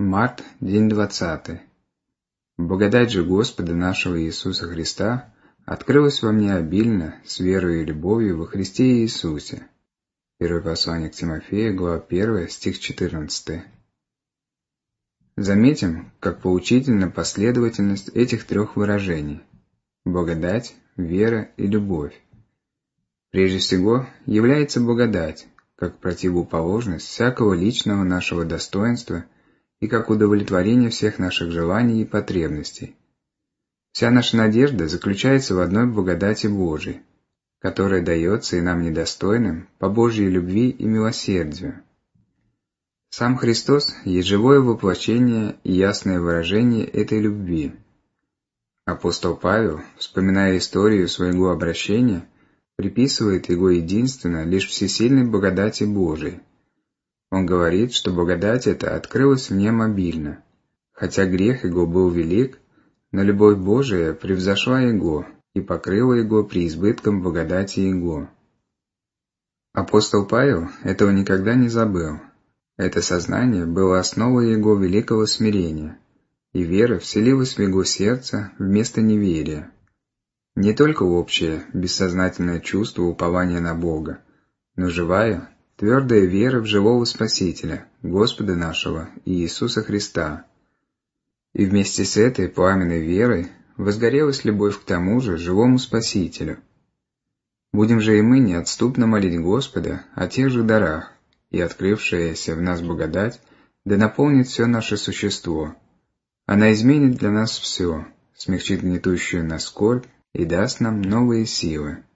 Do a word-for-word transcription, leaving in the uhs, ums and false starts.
Март, день двадцатый. Благодать же Господа нашего Иисуса Христа открылась во мне обильно, с верою и любовью во Христе Иисусе. Первое послание к Тимофею, глава первая, стих четырнадцатый. Заметим, как поучительна последовательность этих трех выражений – благодать, вера и любовь. Прежде всего, является благодать, как противоположность всякого личного нашего достоинства и как удовлетворение всех наших желаний и потребностей. Вся наша надежда заключается в одной благодати Божией, которая дается и нам недостойным по Божьей любви и милосердию. Сам Христос есть живое воплощение и ясное выражение этой любви. Апостол Павел, вспоминая историю своего обращения, приписывает его единственно лишь всесильной благодати Божией. Он говорит, что благодать эта открылась в нем обильно. Хотя грех его был велик, но любовь Божия превзошла его и покрыла его преизбытком благодати его. Апостол Павел этого никогда не забыл. Это сознание было основой его великого смирения, и вера вселилась в его сердце вместо неверия. Не только общее, бессознательное чувство упования на Бога, но живая, твердая вера в живого Спасителя, Господа нашего Иисуса Христа. И вместе с этой пламенной верой возгорелась любовь к тому же живому Спасителю. Будем же и мы неотступно молить Господа о тех же дарах, и открывшаяся в нас благодать да наполнит все наше существо. Она изменит для нас все, смягчит гнетущую нас скорбь и даст нам новые силы.